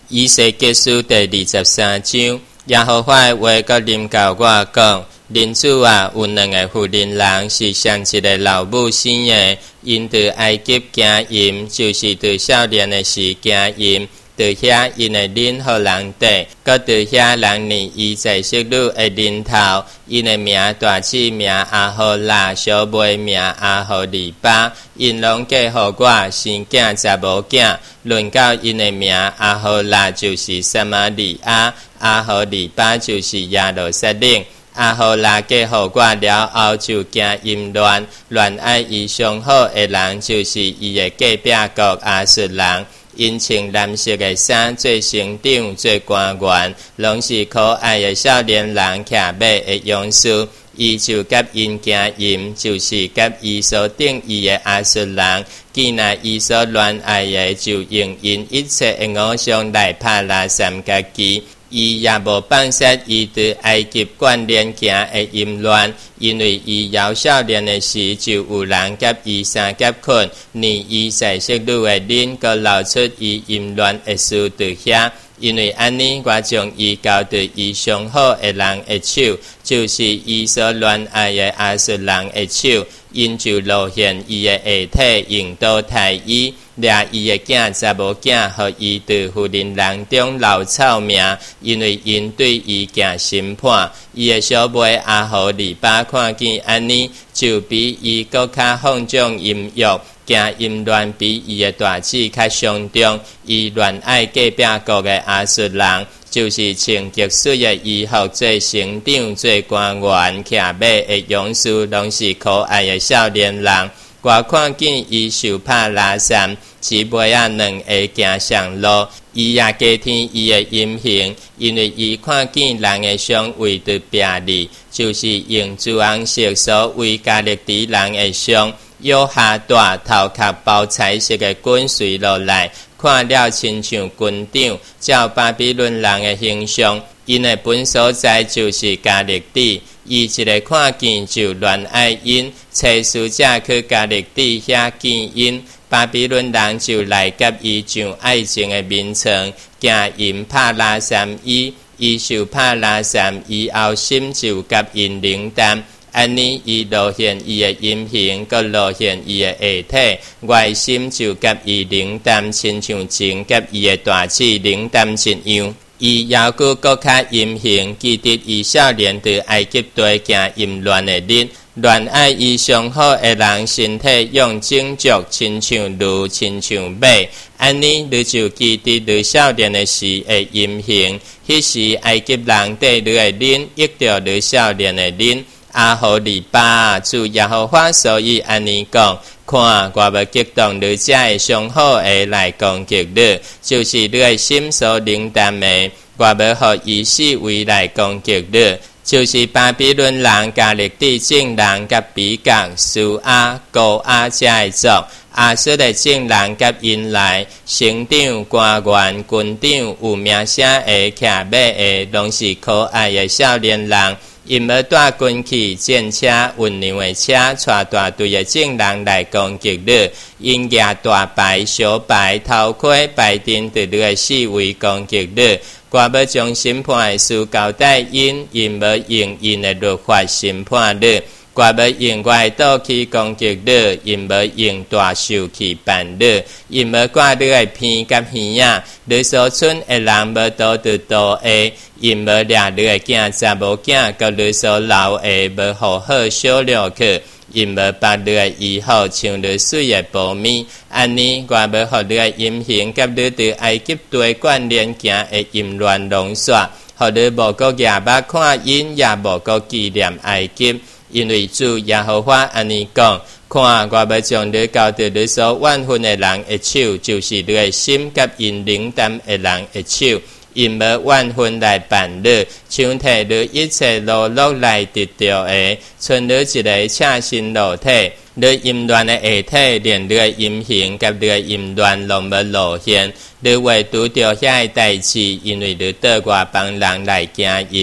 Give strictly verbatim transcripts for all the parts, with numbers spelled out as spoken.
以西结书第二十三章，耶和华的话阁临到我讲：恁主啊，有两个妇人人是相一个老母生的，因伫埃及行淫，就是伫少年的时行淫。伫遐因的恁互人地，搁伫遐人年伊在色女的恁头，因的名大姊名阿荷拉，小妹名阿荷利巴，因拢嫁互我，生囝才无囝。论到因的名，阿荷拉就是撒玛利亚，阿荷利巴就是耶路撒冷。阿荷拉嫁互我了后，就行淫乱，乱爱伊上好的人，就是伊的隔壁国亚述人。因穿蓝色的衫，做省长，做官员，拢是可爱的少年人，骑马的勇士。伊就甲因行淫，就是甲伊所定义的亚述人。既然伊所恋爱的，就用因一切的偶像来拍拉三家己。伊也无放杀伊伫埃及惯练行的淫乱，因为伊幼少年的时就有人甲伊相结困，年伊在色女的恁，阁流出伊淫乱的事伫遐。因为安尼，我将伊交伫伊上好的人的手，就是伊所恋爱的亚述人的手，因就露现伊的下体，用刀刣伊。掠伊的囝才无囝，互伊伫妇人人中留臭名，因为因对伊行审判。伊的小妹阿荷利巴看见安尼，就比伊搁较放纵淫欲，行淫乱比伊的大姊较伤重。伊恋爱隔壁国的亚述人，就是穿极水的衣服，做省长，做官员，骑马的勇士，拢是可爱的少年人。我看见伊受拍拉山，姊妹仔两个行上路，伊也加添伊的淫行，因为伊看见人的相为伫壁里，就是用朱红色所为加勒底人的相，腰下大头壳包彩色的滚垂落来，看了亲像军长，照巴比伦人的形象。因的本所在就是加勒底。伊一个看见就恋爱因，找使者去加勒底遐见因，巴比伦人就来甲伊上爱情的眠床，行因拍拉三伊，伊受拍拉三伊后心就甲因冷淡。安尼伊露现伊的阴形，佮露现伊的下体，外心就甲伊冷淡，亲像前甲伊的大姊冷淡一样。伊犹佫搁较阴行，记得伊少年伫埃及地行淫乱的日，恋爱伊上好的人身体用种族，亲像驴，亲像马。安尼你就记得你少年的时的阴行。迄时埃及人对你的恁，益着你少年的恁。阿荷利巴，主耶和华所以安尼讲。看，我要激动你遮的上好的来攻击你，就是你的心所冷淡的，我要互伊四围来攻击你，就是巴比伦人、加勒底众人、甲比甲、苏阿、高阿遮的族，亚述的众人甲因来，省长、官员、军长，有名声的、骑马的，拢是可爱的少年人。因要带军器、战车、运粮的车，带大队的众人来攻击你。因举大牌、小牌、头盔、牌灯，伫你的四围攻击你。我要将审判的事交代因，因要用因的律法审判你。我要用我的刀去攻击你，因要用大手去办你，因要挂你的鼻甲耳仔，你所剩的人要倒伫刀下，因要掠你的囝才无囝，甲你所留的要好好小了去，因要把你的衣服像你水的苞米。安尼，我要互你的淫行甲你伫埃及地惯练行的淫乱拢煞，互你无搁夜目看因，也无搁纪念埃及。因为主耶和华安尼讲，看，我要将你交伫你所怨恨的人的手，就是你的心甲因冷淡的人的手，因要怨恨来办你，像摕你一切落落来得到的，剩你一个赤身裸体。你淫乱的下体，连你的淫行甲你的淫乱拢要露现。你会拄着遐个代志，因为你倒外邦人来行淫。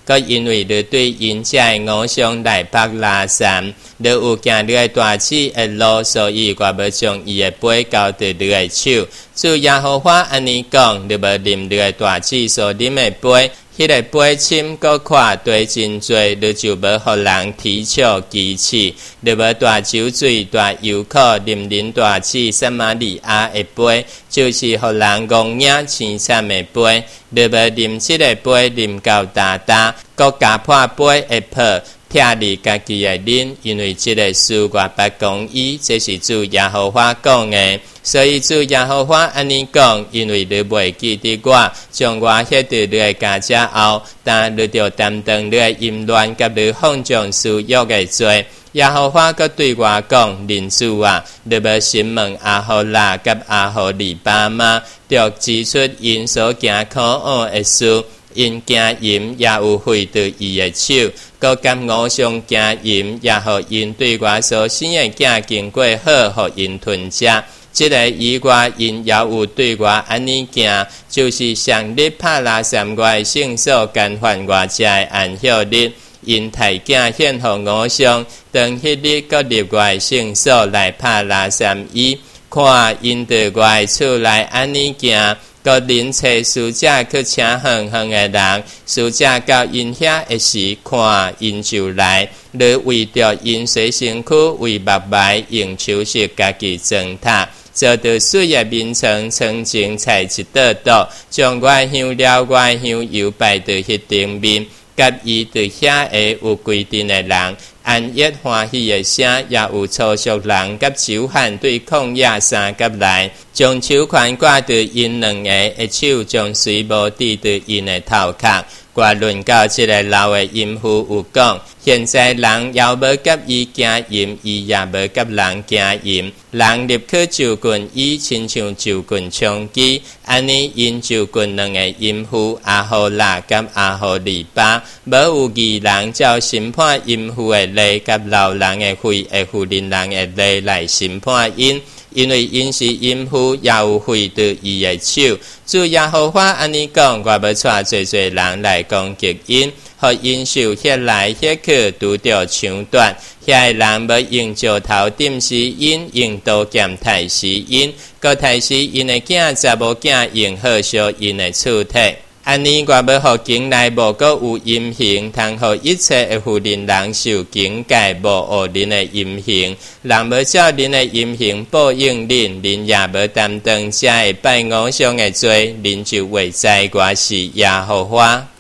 佮因为你对因遮的偶像来拍拉山，你有行你的大刺的路，所以我要将伊的杯交伫你的手。主耶和华安尼讲，你要啉你的大刺所啉的杯。迄个杯深搁看对真多，你就要互人啼笑讥刺。你要大酒醉、大油苦，啉啉大刺撒玛利亚的杯，就是互人戆眼凄惨的杯。你要啉即个杯，啉到大大，搁加破杯的泡。听你家己的啉，因为即个事我捌讲伊，这是主耶和华讲的。所以主耶和华安尼讲，因为你袂记得我，将我迄伫你的家遮后，但你着担当你的淫乱，甲你放纵私欲的罪。耶和华阁对我讲：人主啊，你要审问阿荷拉甲阿荷利巴吗？着指出因所行可恶的事。因行淫也有毁掉伊的手，搁甘偶像行淫也互因对我所生的囝经过好，互因吞食。即个以外，因也有对我安尼行，就是上日拍拉三外圣所干犯我遮的安息日。因太囝献互偶像，当迄日搁入我圣所来拍拉三伊，看因伫我厝内安尼行。个人找使者去请远远的人，使者到因遐的时，看因就来。你为着因洗身躯为目睭用手势家己践踏，做着水的面层曾经采一道道，将外香料外香油摆在迄顶面，甲伊对遐个有规定的人。安逸欢喜的声，也有粗俗人甲手汉对抗亚三甲来，将手环挂在因两个的手，将水无滴在因的头壳。我论到这个老的淫妇有讲，现在人也无甲伊行淫，伊也无甲人行淫。人立去就棍伊，亲像就棍枪击。安尼因就棍两个淫妇阿荷拉甲阿荷利巴，无有义人照审判淫妇的例，甲老人的罪会负邻人的例来审判因。因为因是淫妇，也有毁掉伊的手。主耶和华安尼讲，我要带侪侪人来攻击因，互因受迄来迄去，拄着抢夺。遐个人要用石头钉死因，用刀剑杀死因，搁杀死因的囝查某囝，用火烧因的厝体。安尼，我要互境内无阁有淫行，通互一切的妇人人受警戒，无学恁的淫行。人要照恁的淫行报应恁，恁也要担当遮会拜偶像的罪，恁就会知我是耶和华。